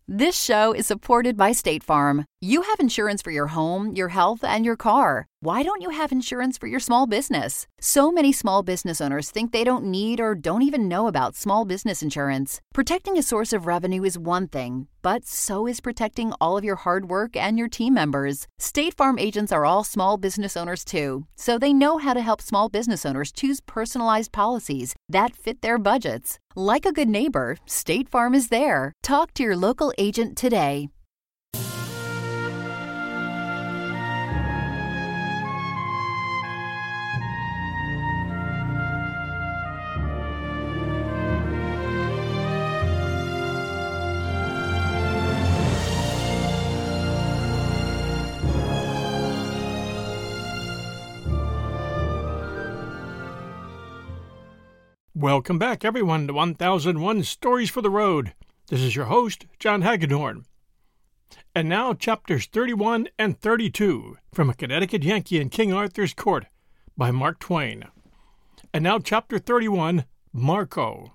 This show is supported by State Farm. You have insurance for your home, your health, and your car. Why don't you have insurance for your small business? So many small business owners think they don't need or don't even know about small business insurance. Protecting a source of revenue is one thing, but so is protecting all of your hard work and your team members. State Farm agents are all small business owners too, so they know how to help small business owners choose personalized policies that fit their budgets. Like a good neighbor, State Farm is there. Talk to your local agent today. Welcome back, everyone, to 1001 Stories for the Road. This is your host, John Hagedorn. And now, chapters 31 and 32 from A Connecticut Yankee in King Arthur's Court by Mark Twain. And now, chapter 31, Marco.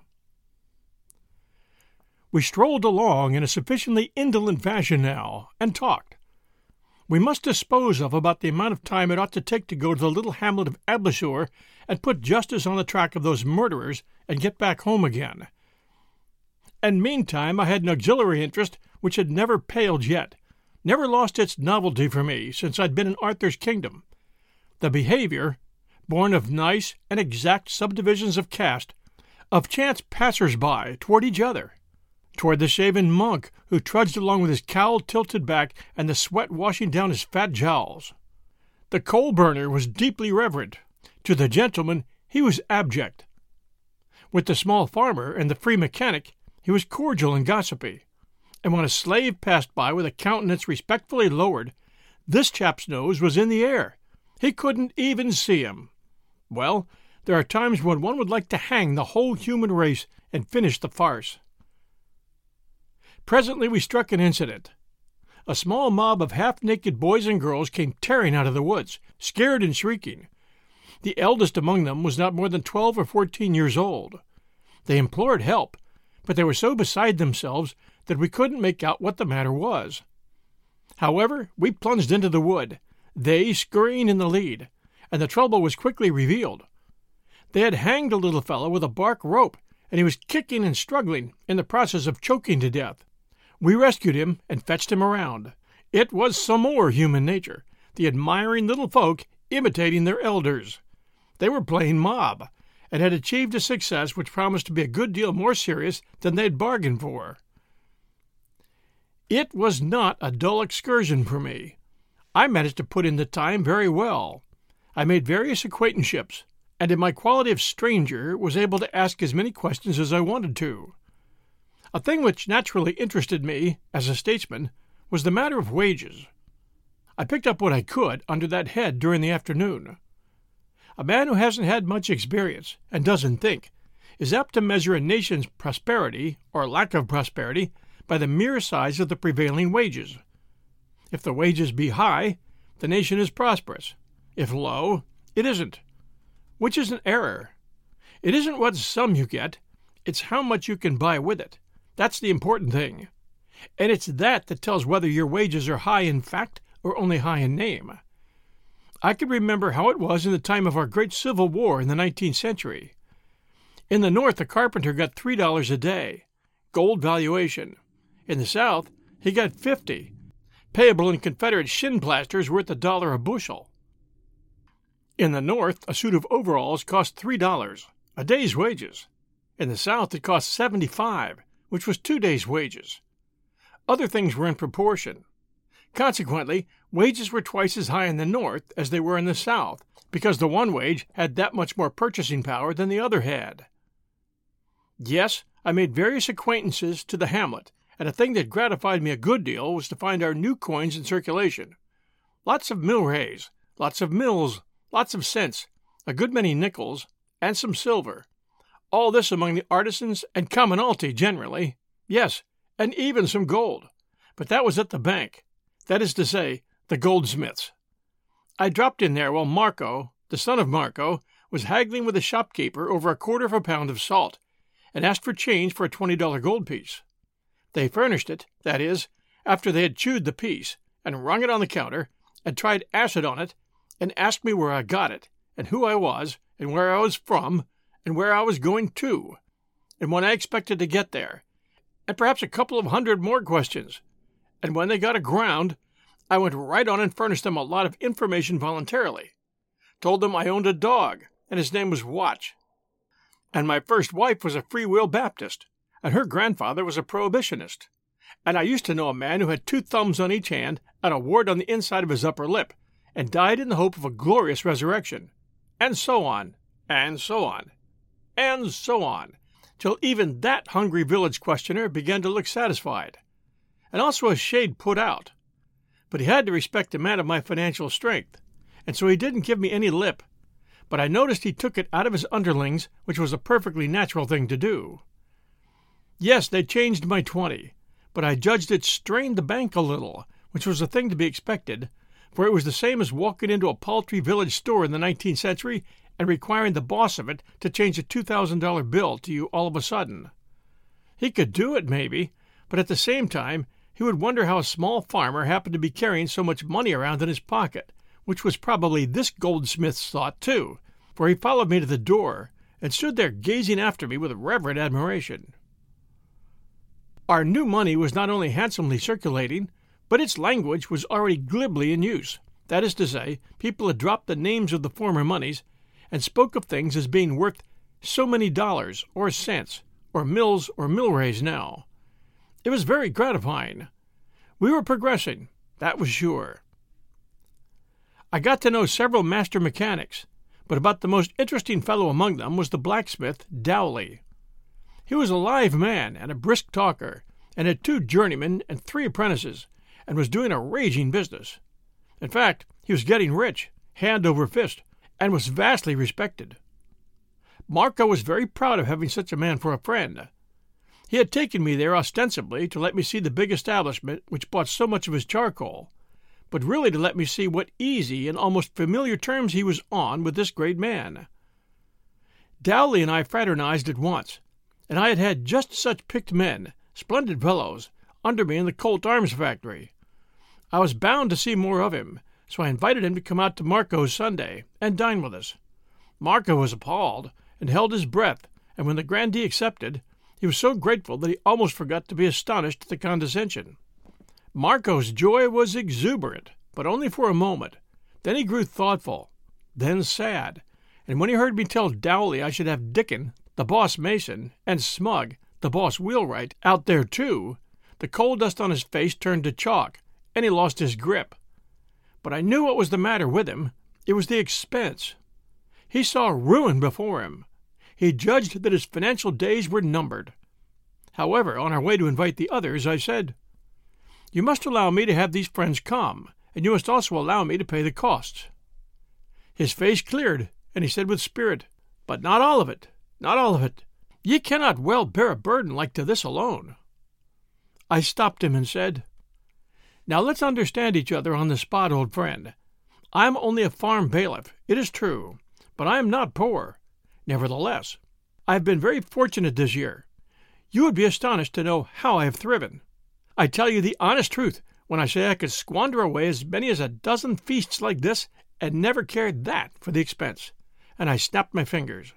We strolled along in a sufficiently indolent fashion now, and talked. We must dispose of about the amount of time it ought to take to go to the little hamlet of Ablesure and put justice on the track of those murderers and get back home again. And meantime I had an auxiliary interest which had never paled yet, never lost its novelty for me since I'd been in Arthur's kingdom. The behavior, born of nice and exact subdivisions of caste, of chance passers-by toward each other, toward the shaven monk who trudged along with his cowl tilted back and the sweat washing down his fat jowls. The coal-burner was deeply reverent. To the gentleman he was abject. With the small farmer and the free mechanic he was cordial and gossipy. And when a slave passed by with a countenance respectfully lowered, this chap's nose was in the air. He couldn't even see him. Well, there are times when one would like to hang the whole human race and finish the farce. Presently we struck an incident. A small mob of half-naked boys and girls came tearing out of the woods, scared and shrieking. The eldest among them was not more than 12 or 14 years old. They implored help, but they were so beside themselves that we couldn't make out what the matter was. However, we plunged into the wood, they scurrying in the lead, and the trouble was quickly revealed. They had hanged a little fellow with a bark rope, and he was kicking and struggling in the process of choking to death. We rescued him and fetched him around. It was some more human nature, the admiring little folk imitating their elders. They were playing mob, and had achieved a success which promised to be a good deal more serious than they'd bargained for. It was not a dull excursion for me. I managed to put in the time very well. I made various acquaintanceships, and in my quality of stranger was able to ask as many questions as I wanted to. A thing which naturally interested me, as a statesman, was the matter of wages. I picked up what I could under that head during the afternoon. A man who hasn't had much experience, and doesn't think, is apt to measure a nation's prosperity, or lack of prosperity, by the mere size of the prevailing wages. If the wages be high, the nation is prosperous. If low, it isn't. Which is an error. It isn't what sum you get, it's how much you can buy with it. That's the important thing. And it's that tells whether your wages are high in fact or only high in name. I can remember how it was in the time of our great Civil War in the 19th century. In the North, a carpenter got $3 a day, gold valuation. In the South, he got $50, payable in Confederate shin plasters worth $1 a bushel. In the North, a suit of overalls cost $3, a day's wages. In the South, it cost $75, which was 2 days' wages. Other things were in proportion. Consequently, wages were twice as high in the North as they were in the South, because the one wage had that much more purchasing power than the other had. Yes, I made various acquaintances to the hamlet, and a thing that gratified me a good deal was to find our new coins in circulation. Lots of milrays, lots of mills, lots of cents, a good many nickels, and some silver. All this among the artisans and commonalty generally. Yes, and even some gold. But that was at the bank. That is to say, the goldsmiths. I dropped in there while Marco, the son of Marco, was haggling with the shopkeeper over a quarter of a pound of salt, and asked for change for a $20 gold piece. They furnished it, that is, after they had chewed the piece, and rung it on the counter, and tried acid on it, and asked me where I got it, and who I was, and where I was from, and where I was going to, and when I expected to get there, and perhaps a couple of hundred more questions. And when they got aground, I went right on and furnished them a lot of information voluntarily. Told them I owned a dog, and his name was Watch. And my first wife was a Free-Will Baptist, and her grandfather was a Prohibitionist. And I used to know a man who had 2 thumbs on each hand and a wart on the inside of his upper lip, and died in the hope of a glorious resurrection. And so on, and so on, and so on, till even that hungry village questioner began to look satisfied, and also a shade put out. But he had to respect a man of my financial strength, and so he didn't give me any lip, but I noticed he took it out of his underlings, which was a perfectly natural thing to do. Yes, they changed my 20, but I judged it strained the bank a little, which was a thing to be expected, for it was the same as walking into a paltry village store in the 19th century and requiring the boss of it to change a $2,000 bill to you all of a sudden. He could do it, maybe, but at the same time he would wonder how a small farmer happened to be carrying so much money around in his pocket, which was probably this goldsmith's thought, too, for he followed me to the door and stood there gazing after me with reverent admiration. Our new money was not only handsomely circulating, but its language was already glibly in use. That is to say, people had dropped the names of the former monies and spoke of things as being worth so many dollars or cents or mills or millrays now. It was very gratifying. We were progressing, that was sure. I got to know several master mechanics, but about the most interesting fellow among them was the blacksmith, Dowley. He was a live man and a brisk talker, and had 2 journeymen and 3 apprentices, and was doing a raging business. In fact, he was getting rich, hand over fist, and was vastly respected. Marco was very proud of having such a man for a friend. He had taken me there ostensibly to let me see the big establishment which bought so much of his charcoal, but really to let me see what easy and almost familiar terms he was on with this great man. Dowley and I fraternized at once, and I had had just such picked men, splendid fellows, under me in the Colt Arms factory. I was bound to see more of him, so I invited him to come out to Marco's Sunday and dine with us. Marco was appalled, and held his breath, and when the grandee accepted, he was so grateful that he almost forgot to be astonished at the condescension. Marco's joy was exuberant, but only for a moment. Then he grew thoughtful, then sad, and when he heard me tell Dowley I should have Dickon, the boss mason, and Smug, the boss wheelwright, out there too, the coal dust on his face turned to chalk, and he lost his grip. But I knew what was the matter with him. It was the expense. He saw ruin before him. He judged that his financial days were numbered. However, on our way to invite the others, I said, "You must allow me to have these friends come, and you must also allow me to pay the costs." His face cleared, and he said with spirit, "But not all of it, not all of it. Ye cannot well bear a burden like to this alone." I stopped him and said, "Now let's understand each other on the spot, old friend. I am only a farm bailiff, it is true, but I am not poor. Nevertheless, I have been very fortunate this year. You would be astonished to know how I have thriven. I tell you the honest truth when I say I could squander away as many as a dozen feasts like this and never cared that for the expense," and I snapped my fingers.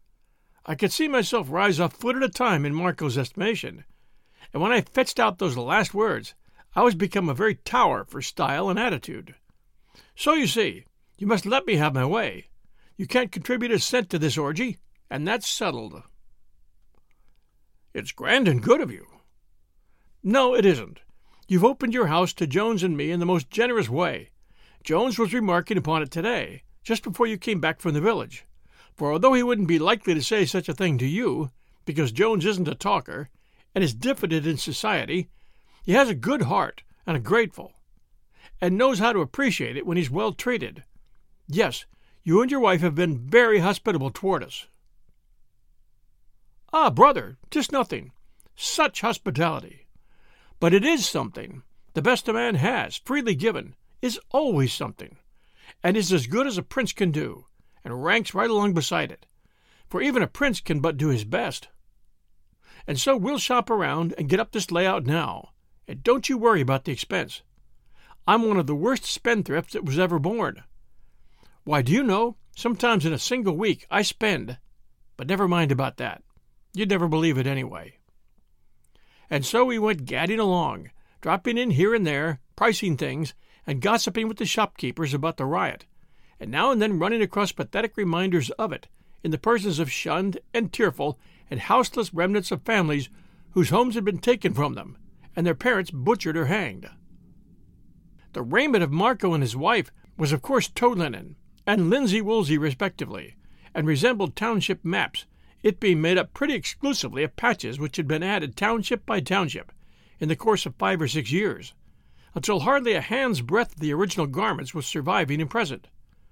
I could see myself rise a foot at a time in Marco's estimation, and when I fetched out those last words, I was become a very tower for style and attitude. So you see, you must let me have my way. You can't contribute a cent to this orgy, and that's settled." "It's grand and good of you." "No, it isn't. You've opened your house to Jones and me in the most generous way. Jones was remarking upon it today, just before you came back from the village. For although he wouldn't be likely to say such a thing to you, because Jones isn't a talker, and is diffident in society, he has a good heart and a grateful, and knows how to appreciate it when he's well treated. Yes, you and your wife have been very hospitable toward us." "Ah, brother, 'tis nothing. Such hospitality. But it is something. The best a man has, freely given, is always something, and is as good as a prince can do, and ranks right along beside it. For even a prince can but do his best. And so we'll shop around and get up this layout now. And don't you worry about the expense. I'm one of the worst spendthrifts that was ever born. Why, do you know, sometimes in a single week I spend, but never mind about that. You'd never believe it anyway. And so we went gadding along, dropping in here and there, pricing things, and gossiping with the shopkeepers about the riot, and now and then running across pathetic reminders of it in the persons of shunned and tearful and houseless remnants of families whose homes had been taken from them, and their parents butchered or hanged. The raiment of Marco and his wife was of course tow linen, and linsey-woolsey respectively, and resembled township maps, it being made up pretty exclusively of patches which had been added township by township in the course of 5 or 6 years, until hardly a hand's breadth of the original garments was surviving and present.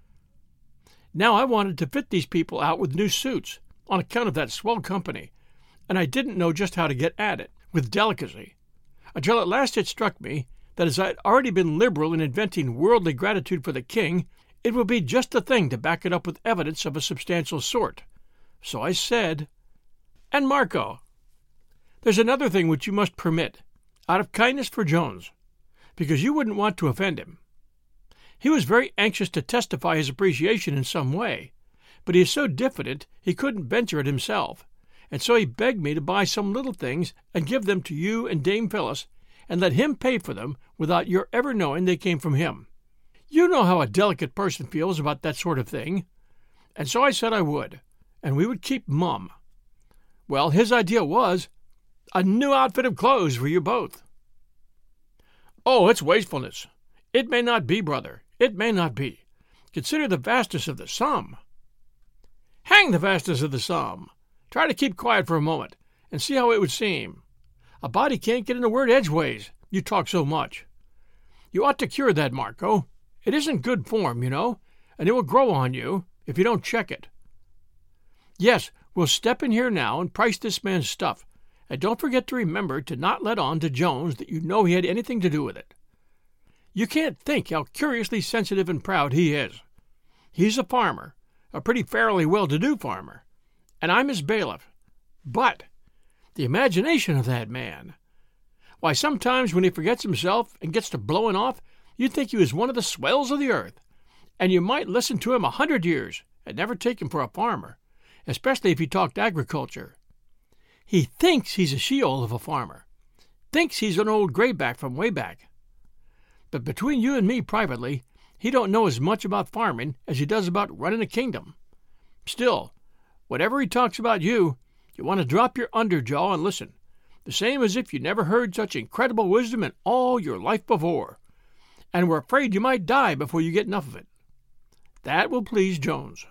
Now I wanted to fit these people out with new suits, on account of that swell company, and I didn't know just how to get at it, with delicacy, until at last it struck me that as I had already been liberal in inventing worldly gratitude for the king, it would be just the thing to back it up with evidence of a substantial sort. So I said, "And Marco, there's another thing which you must permit, out of kindness for Jones, because you wouldn't want to offend him. He was very anxious to testify his appreciation in some way, but he is so diffident he couldn't venture it himself, and so he begged me to buy some little things and give them to you and Dame Phyllis, and let him pay for them without your ever knowing they came from him. You know how a delicate person feels about that sort of thing. And so I said I would, and we would keep mum. Well, his idea was a new outfit of clothes for you both." "Oh, it's wastefulness. It may not be, brother. It may not be. Consider the vastness of the sum." "Hang the vastness of the sum. Try to keep quiet for a moment, and see how it would seem. A body can't get in a word edgeways, you talk so much. You ought to cure that, Marco. It isn't good form, you know, and it will grow on you if you don't check it. Yes, we'll step in here now and price this man's stuff, and don't forget to remember to not let on to Jones that you know he had anything to do with it. You can't think how curiously sensitive and proud he is. He's a farmer, a pretty fairly well-to-do farmer, and I'm his bailiff. But the imagination of that man! Why, sometimes when he forgets himself and gets to blowing off, you'd think he was one of the swells of the earth, and you might listen to him 100 years and never take him for a farmer, especially if he talked agriculture. He thinks he's a Sheol of a farmer, thinks he's an old grayback from way back. But between you and me privately, he don't know as much about farming as he does about running a kingdom. Still, whatever he talks about you want to drop your underjaw and listen, the same as if you never heard such incredible wisdom in all your life before, and were afraid you might die before you get enough of it. That will please Jones."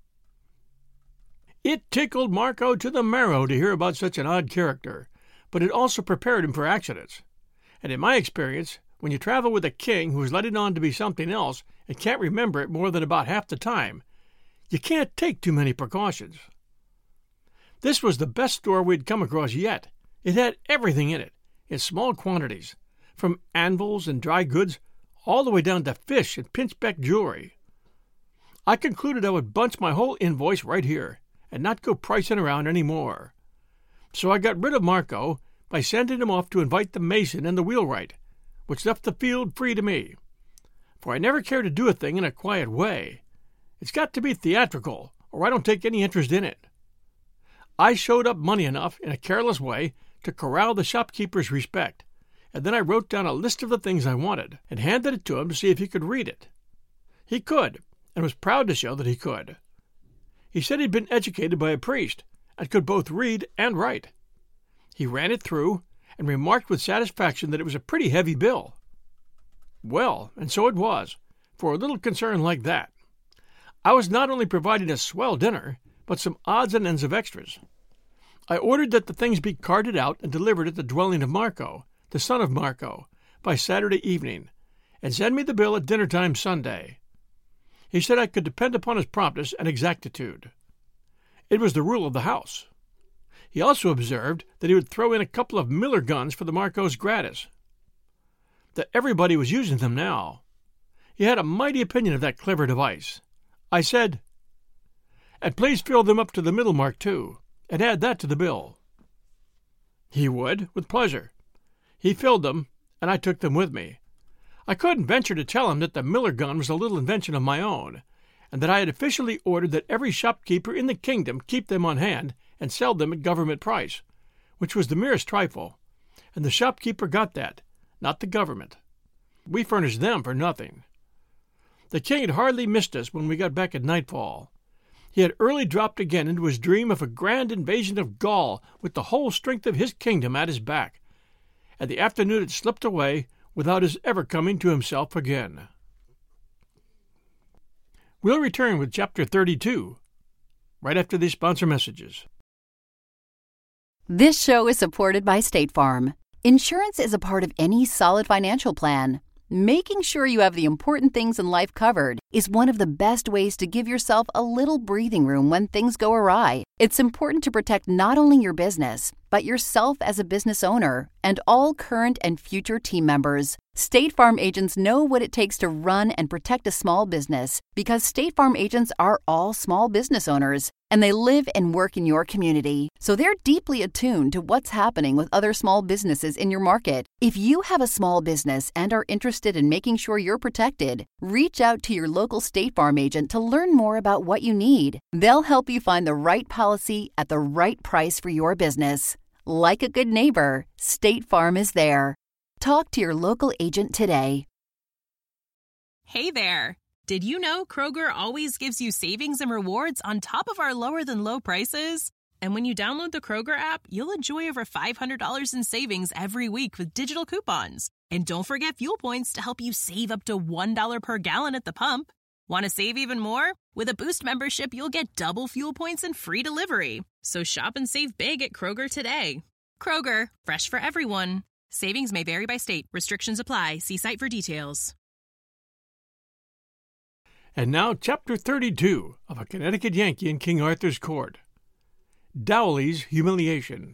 It tickled Marco to the marrow to hear about such an odd character, but it also prepared him for accidents. And in my experience, when you travel with a king who is letting on to be something else and can't remember it more than about half the time, you can't take too many precautions. This was the best store we'd come across yet. It had everything in it, in small quantities, from anvils and dry goods all the way down to fish and pinchbeck jewelry. I concluded I would bunch my whole invoice right here and not go pricing around any more. So I got rid of Marco by sending him off to invite the mason and the wheelwright, which left the field free to me. For I never care to do a thing in a quiet way. It's got to be theatrical, or I don't take any interest in it. I showed up money enough in a careless way to corral the shopkeeper's respect, and then I wrote down a list of the things I wanted and handed it to him to see if he could read it. He could, and was proud to show that he could. He said he'd been educated by a priest and could both read and write. He ran it through and remarked with satisfaction that it was a pretty heavy bill. Well, and so it was, for a little concern like that. I was not only providing a swell dinner, but some odds and ends of extras. I ordered that the things be carted out and delivered at the dwelling of Marco, the son of Marco, by Saturday evening, and send me the bill at dinner-time Sunday. He said I could depend upon his promptness and exactitude. It was the rule of the house. He also observed that he would throw in a couple of Miller guns for the Marcos gratis. That everybody was using them now. He had a mighty opinion of that clever device. I said, "And please fill them up to the middle mark, too, and add that to the bill." He would, with pleasure. He filled them, and I took them with me. I couldn't venture to tell him that the Miller gun was a little invention of my own, and that I had officially ordered that every shopkeeper in the kingdom keep them on hand and sell them at government price, which was the merest trifle, and the shopkeeper got that, not the government. We furnished them for nothing. The king had hardly missed us when we got back at nightfall. He had early dropped again into his dream of a grand invasion of Gaul with the whole strength of his kingdom at his back, and the afternoon had slipped away without his ever coming to himself again. We'll return with Chapter 32, right after these sponsor messages. This show is supported by State Farm. Insurance is a part of any solid financial plan. Making sure you have the important things in life covered is one of the best ways to give yourself a little breathing room when things go awry. It's important to protect not only your business, but yourself as a business owner and all current and future team members. State Farm agents know what it takes to run and protect a small business because State Farm agents are all small business owners and they live and work in your community. So they're deeply attuned to what's happening with other small businesses in your market. If you have a small business and are interested in making sure you're protected, reach out to your local State Farm agent to learn more about what you need. They'll help you find the right policy at the right price for your business. Like a good neighbor, State Farm is there. Talk to your local agent today. Hey there! Did you know Kroger always gives you savings and rewards on top of our lower-than-low prices? And when you download the Kroger app, you'll enjoy over $500 in savings every week with digital coupons. And don't forget fuel points to help you save up to $1 per gallon at the pump. Want to save even more? With a Boost membership, you'll get double fuel points and free delivery. So shop and save big at Kroger today. Kroger, fresh for everyone. Savings may vary by state. Restrictions apply. See site for details. And now Chapter 32 of A Connecticut Yankee in King Arthur's Court. Dowley's Humiliation.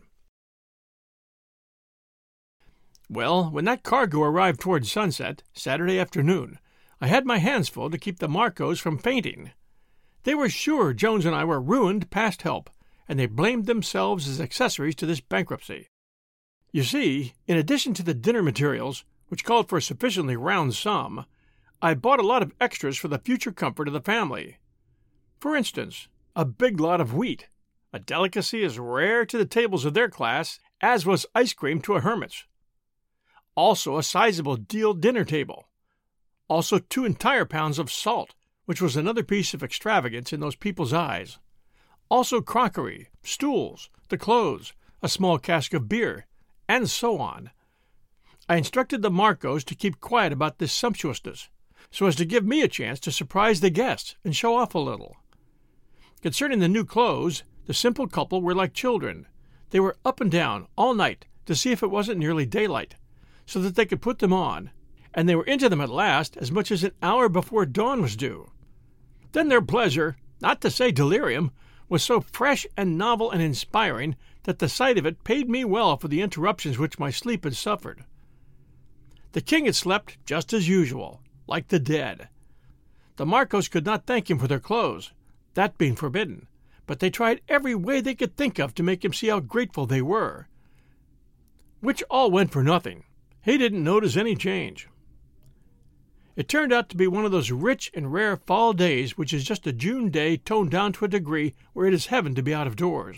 Well, when that cargo arrived toward sunset, Saturday afternoon, I had my hands full to keep the Marcos from fainting. They were sure Jones and I were ruined past help, and they blamed themselves as accessories to this bankruptcy. You see, in addition to the dinner materials, which called for a sufficiently round sum, I bought a lot of extras for the future comfort of the family. For instance, a big lot of wheat, a delicacy as rare to the tables of their class as was ice cream to a hermit's. Also a sizable deal dinner table. Also 2 entire pounds of salt, which was another piece of extravagance in those people's eyes. Also crockery, stools, the clothes, a small cask of beer, and so on. I instructed the Marcos to keep quiet about this sumptuousness, so as to give me a chance to surprise the guests and show off a little. Concerning the new clothes, the simple couple were like children. They were up and down all night to see if it wasn't nearly daylight, so that they could put them on, and they were into them at last as much as an hour before dawn was due. Then their pleasure, not to say delirium, was so fresh and novel and inspiring that the sight of it paid me well for the interruptions which my sleep had suffered. The king had slept just as usual, like the dead. The Marcos could not thank him for their clothes, that being forbidden, but they tried every way they could think of to make him see how grateful they were. Which all went for nothing. He didn't notice any change. It turned out to be one of those rich and rare fall days which is just a June day toned down to a degree where it is heaven to be out of doors.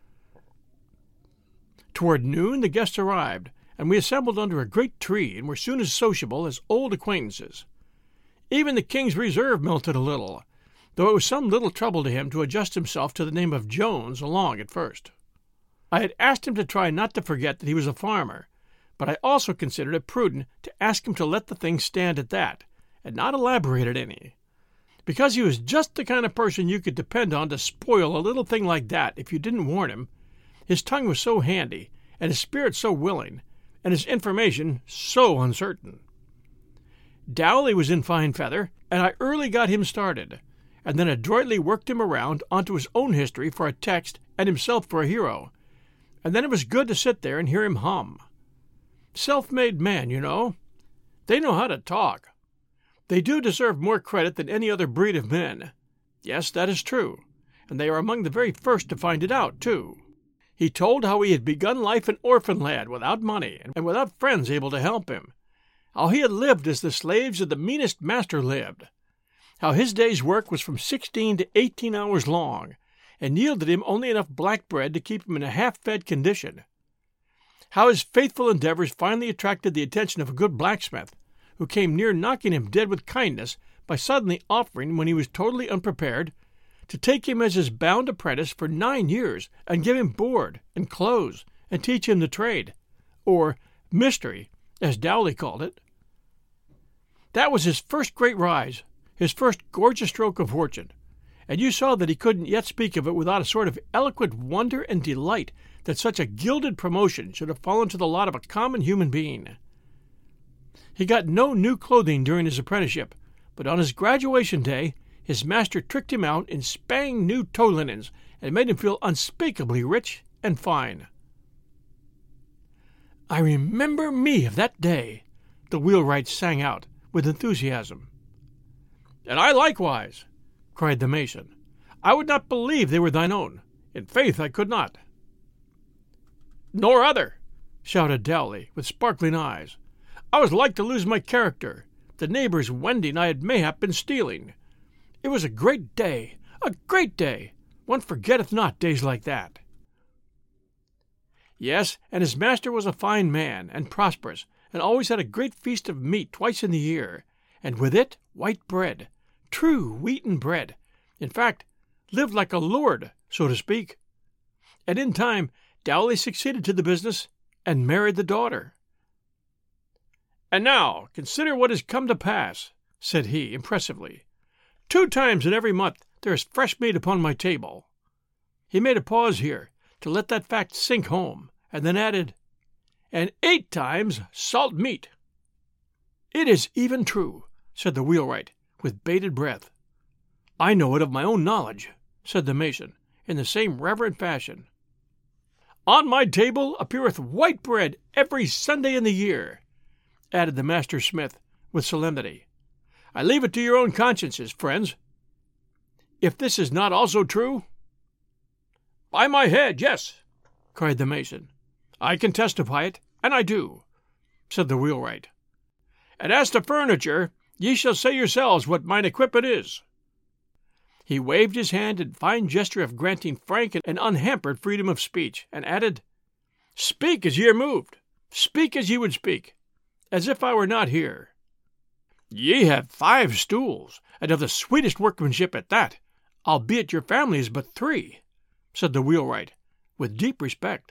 Toward noon the guests arrived, and we assembled under a great tree and were soon as sociable as old acquaintances. Even the king's reserve melted a little, though it was some little trouble to him to adjust himself to the name of Jones along at first. I had asked him to try not to forget that he was a farmer, but I also considered it prudent to ask him to let the thing stand at that, and not elaborate it any, because he was just the kind of person you could depend on to spoil a little thing like that if you didn't warn him. His tongue was so handy, and his spirit so willing, and his information so uncertain. Dowley was in fine feather, and I early got him started, and then adroitly worked him around onto his own history for a text and himself for a hero, and then it was good to sit there and hear him hum. Self-made man, you know. They know how to talk. They do deserve more credit than any other breed of men. Yes, that is true, and they are among the very first to find it out, too. He told how he had begun life an orphan lad without money and without friends able to help him, how he had lived as the slaves of the meanest master lived, how his day's work was from 16 to 18 hours long, and yielded him only enough black bread to keep him in a half-fed condition, how his faithful endeavors finally attracted the attention of a good blacksmith, who came near knocking him dead with kindness by suddenly offering, when he was totally unprepared, to take him as his bound apprentice for 9 years and give him board and clothes and teach him the trade, or mystery, as Dowley called it. That was his first great rise, his first gorgeous stroke of fortune, and you saw that he couldn't yet speak of it without a sort of eloquent wonder and delight that such a gilded promotion should have fallen to the lot of a common human being. He got no new clothing during his apprenticeship, but on his graduation day his master tricked him out in spang new toe linens and made him feel unspeakably rich and fine. "I remember me of that day," the wheelwright sang out with enthusiasm. "And I likewise," cried the mason. "I would not believe they were thine own. In faith I could not." "Nor other," shouted Dowley, with sparkling eyes. "I was like to lose my character, the neighbours wending I had mayhap been stealing. It was a great day, a great day. One forgetteth not days like that." Yes, and his master was a fine man, and prosperous, and always had a great feast of meat twice in the year, and with it white bread, true wheaten bread, in fact, lived like a lord, so to speak. And in time Dowley succeeded to the business and married the daughter. "And now consider what has come to pass," said he impressively. 2 times in every month there is fresh meat upon my table." He made a pause here to let that fact sink home, and then added, "and 8 times salt meat." "It is even true," said the wheelwright, with bated breath. "I know it of my own knowledge," said the mason, in the same reverent fashion. "On my table appeareth white bread every Sunday in the year," added the master smith, with solemnity. "I leave it to your own consciences, friends. If this is not also true—" "By my head, yes," cried the mason. "I can testify it, and I do," said the wheelwright. "And as to furniture, ye shall say yourselves what mine equipment is." He waved his hand in fine gesture of granting frank and unhampered freedom of speech, and added, "Speak as ye are moved, speak as ye would speak, as if I were not here." "Ye have 5 stools, and of the sweetest workmanship at that, albeit your family is but 3, said the wheelwright, with deep respect.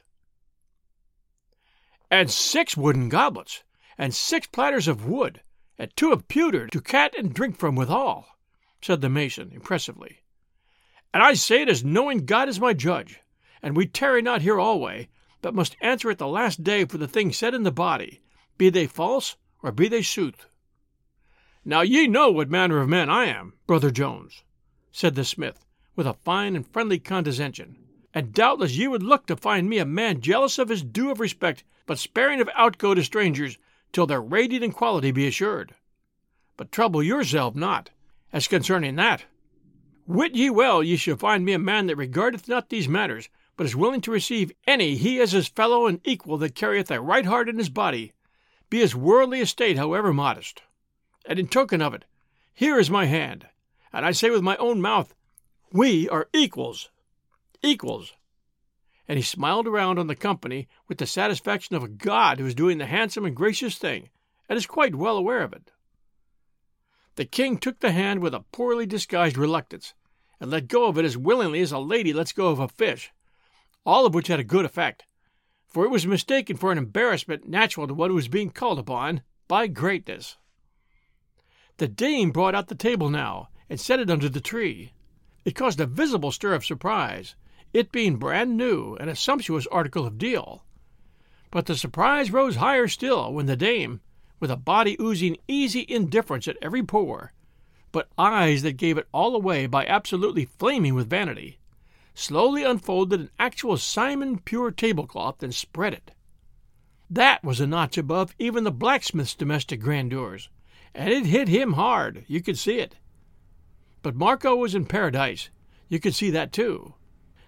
"And 6 wooden goblets, and 6 platters of wood, and 2 of pewter to cat and drink from withal," said the mason impressively. "And I say it as knowing God is my judge, and we tarry not here alway, but must answer at the last day for the things said in the body, be they false or be they sooth. Now ye know what manner of man I am, Brother Jones," said the smith, with a fine and friendly condescension, "and doubtless ye would look to find me a man jealous of his due of respect, but sparing of outgo to strangers, till their rating and quality be assured. But trouble yourself not, as concerning that. Wit ye well ye shall find me a man that regardeth not these matters, but is willing to receive any he as his fellow and equal that carrieth a right heart in his body, be his worldly estate however modest. And in token of it, here is my hand, and I say with my own mouth, we are equals. Equals." And he smiled around on the company with the satisfaction of a god who is doing the handsome and gracious thing, and is quite well aware of it. The king took the hand with a poorly disguised reluctance, and let go of it as willingly as a lady lets go of a fish, all of which had a good effect, for it was mistaken for an embarrassment natural to one who was being called upon by greatness. The dame brought out the table now, and set it under the tree. It caused a visible stir of surprise, it being brand new and a sumptuous article of deal. But the surprise rose higher still when the dame, with a body oozing easy indifference at every pore, but eyes that gave it all away by absolutely flaming with vanity, slowly unfolded an actual Simon pure tablecloth and spread it. That was a notch above even the blacksmith's domestic grandeurs, and it hit him hard, you could see it. But Marco was in paradise, you could see that too.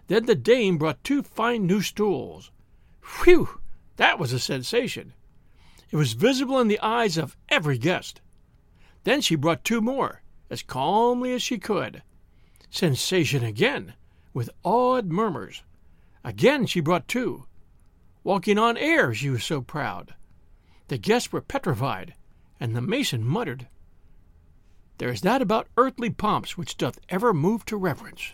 Then the dame brought 2 fine new stools. Whew! That was a sensation. It was visible in the eyes of every guest. Then she brought 2 more, as calmly as she could. Sensation again, with awed murmurs. Again she brought 2. Walking on air, she was so proud. The guests were petrified, and the mason muttered, "There is that about earthly pomps which doth ever move to reverence."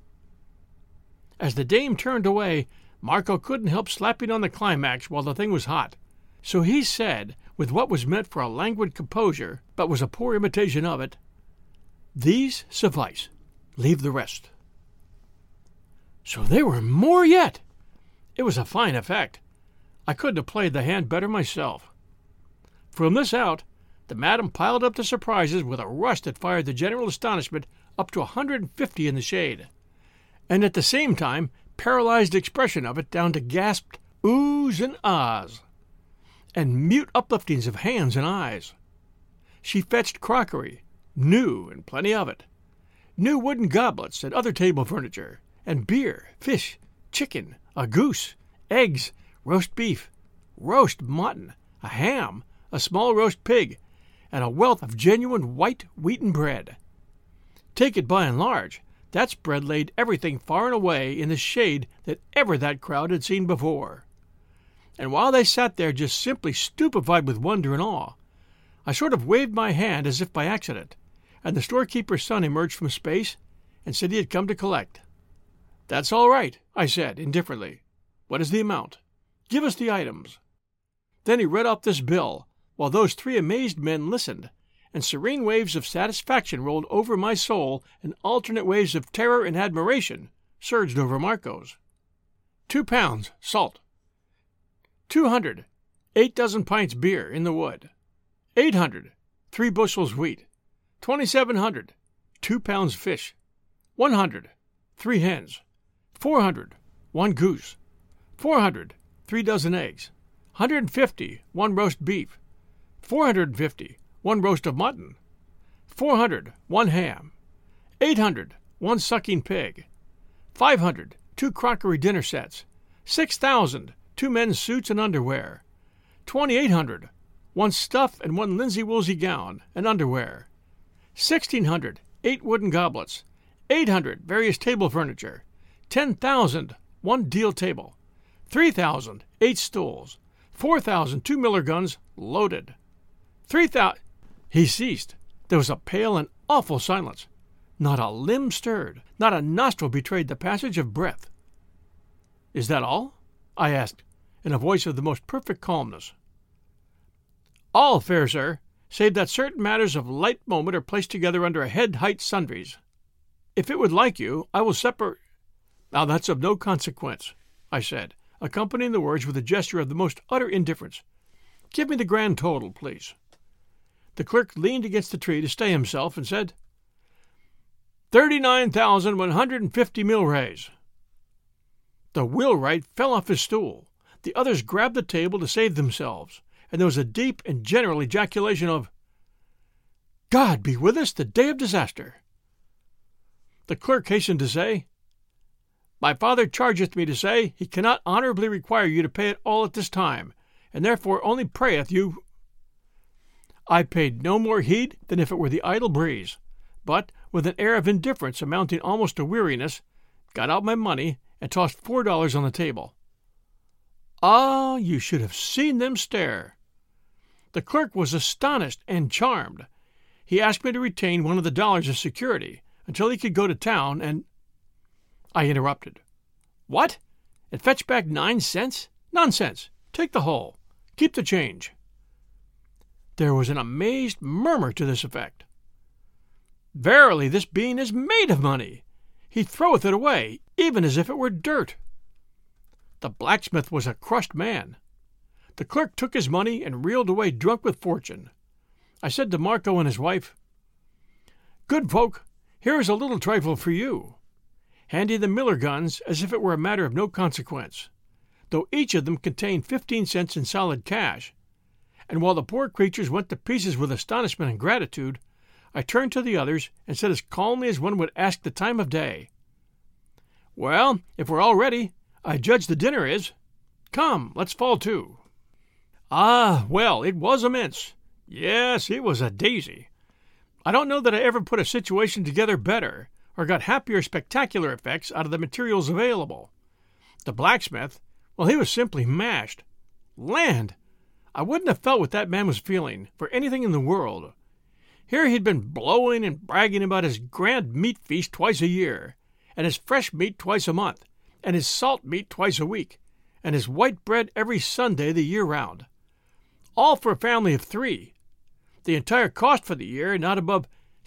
As the dame turned away, Marco couldn't help slapping on the climax while the thing was hot. So he said, with what was meant for a languid composure, but was a poor imitation of it, "These suffice. Leave the rest." So there were more yet! It was a fine effect. I couldn't have played the hand better myself. From this out, the madam piled up the surprises with a rush that fired the general astonishment up to 150 in the shade, and at the same time paralyzed expression of it down to gasped oohs and ahs, and mute upliftings of hands and eyes. She fetched crockery, new and plenty of it, new wooden goblets and other table furniture, and beer, fish, chicken, a goose, eggs, roast beef, roast mutton, a ham, a small roast pig, and a wealth of genuine white wheaten bread. Take it by and large, that spread laid everything far and away in the shade that ever that crowd had seen before. And while they sat there just simply stupefied with wonder and awe, I sort of waved my hand as if by accident, and the storekeeper's son emerged from space and said he had come to collect. "That's all right," I said, indifferently. "What is the amount? Give us the items." Then he read off this bill, while those 3 amazed men listened, and serene waves of satisfaction rolled over my soul, and alternate waves of terror and admiration surged over Marco's. 2 pounds salt. 200, 8 dozen pints beer in the wood. 800, 3 bushels wheat. 2,700, 2 pounds fish. 100, 3 hens. 400, 1 goose. 400, 3 dozen eggs. 150, 1 roast beef. 450, 1 roast of mutton. 400, 1 ham. 800, 1 sucking pig. 500, 2 crockery dinner sets. 6,000, 2 men's suits and underwear. 2,800, 1 stuff and 1 linsey-woolsey gown and underwear. 1,600, 8 wooden goblets. 800, various table furniture. 10,000, 1 deal table. 3,000, 8 stools. 4,000, 2 miller guns, loaded. 3,000... He ceased. There was a pale and awful silence. Not a limb stirred. Not a nostril betrayed the passage of breath. "Is that all?" I asked, in a voice of the most perfect calmness. "All, fair sir, save that certain matters of light moment are placed together under a head-height sundries. If it would like you, I will separate—" "Now that's of no consequence," I said, accompanying the words with a gesture of the most utter indifference. "Give me the grand total, please." The clerk leaned against the tree to stay himself and said, 39,150 milrays. The wheelwright fell off his stool. The others grabbed the table to save themselves, and there was a deep and general ejaculation of, "God be with us the day of disaster." The clerk hastened to say, "My father chargeth me to say he cannot honorably require you to pay it all at this time, and therefore only prayeth you—" I paid no more heed than if it were the idle breeze, but, with an air of indifference amounting almost to weariness, got out my money and tossed $4 on the table. Ah, you should have seen them stare! The clerk was astonished and charmed. He asked me to retain one of the dollars as security until he could go to town, and... I interrupted. "What? And fetch back 9 cents? Nonsense! Take the whole. Keep the change." There was an amazed murmur to this effect. "Verily, this being is made of money. He throweth it away, even as if it were dirt." The blacksmith was a crushed man. The clerk took his money and reeled away drunk with fortune. I said to Marco and his wife, "Good folk, here is a little trifle for you," handing the miller guns as if it were a matter of no consequence, though each of them contained 15 cents in solid cash. And while the poor creatures went to pieces with astonishment and gratitude, I turned to the others and said as calmly as one would ask the time of day, Well, if we're all ready, I judge the dinner is. Come, let's fall to. Ah, well, it was immense. Yes, it was a daisy. I don't know that I ever put a situation together better, or got happier spectacular effects out of the materials available. The blacksmith, well, he was simply mashed. Land! I wouldn't have felt what that man was feeling for anything in the world. Here he'd been blowing and bragging about his grand meat feast twice a year, and his fresh meat twice a month, and his salt meat twice a week, and his white bread every Sunday the year round. All for a family of 3. The entire cost for the year not above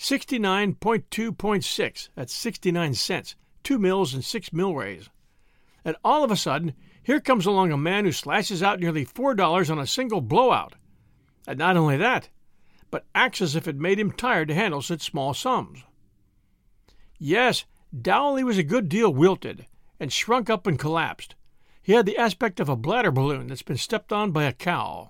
69.2.6. That's 69 cents, 2 mills and 6 millrays. And all of a sudden, here comes along a man who slashes out nearly $4 on a single blowout. And not only that, but acts as if it made him tired to handle such small sums. Yes, Dowley was a good deal wilted, and shrunk up and collapsed. He had the aspect of a bladder balloon that's been stepped on by a cow.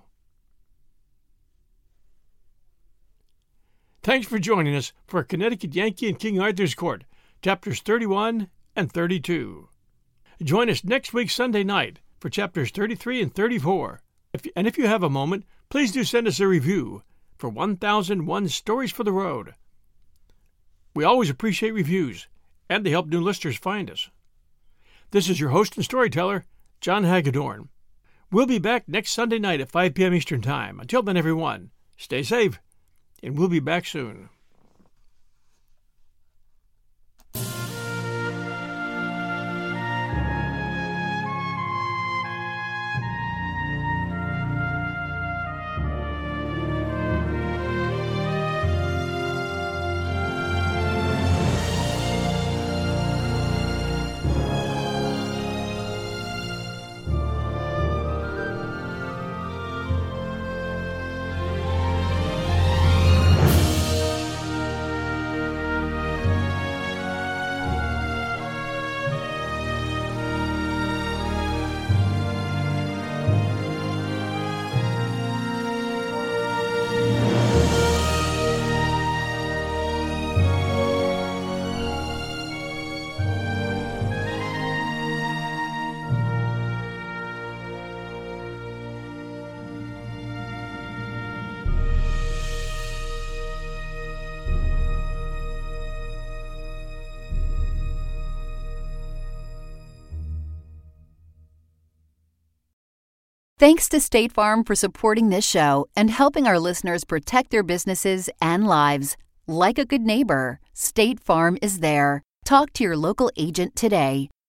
Thanks for joining us for Connecticut Yankee and King Arthur's Court, Chapters 31 and 32. Join us next week Sunday night for Chapters 33 and 34. If you have a moment, please do send us a review for 1001 Stories for the Road. We always appreciate reviews, and they help new listeners find us. This is your host and storyteller, John Hagedorn. We'll be back next Sunday night at 5 p.m. Eastern Time. Until then, everyone, stay safe, and we'll be back soon. Thanks to State Farm for supporting this show and helping our listeners protect their businesses and lives. Like a good neighbor, State Farm is there. Talk to your local agent today.